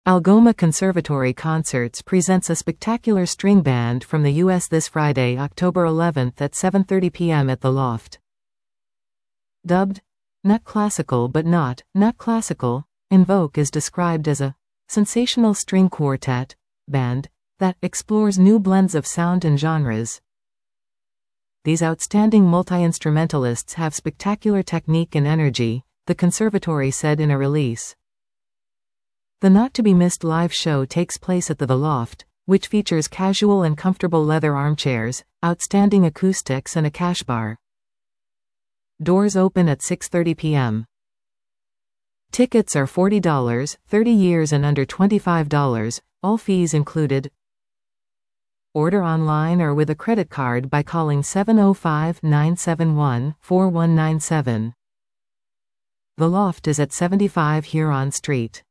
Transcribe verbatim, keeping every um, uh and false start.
Algoma Conservatory Concerts presents a spectacular string band from the U S this Friday, October eleventh at seven thirty p m at the Loft. Dubbed not classical but not not classical, Invoke is described as a sensational string quartet band that explores new blends of sound and genres. These outstanding multi-instrumentalists have spectacular technique and energy, the conservatory said in a release. The not-to-be-missed live show takes place at the The Loft, which features casual and comfortable leather armchairs, outstanding acoustics and a cash bar. Doors open at six thirty p m Tickets are forty dollars, thirty years and under twenty-five dollars, all fees included. Order online or with a credit card by calling seven oh five, nine seven one, four one nine seven. The Loft is at seventy-five Huron Street.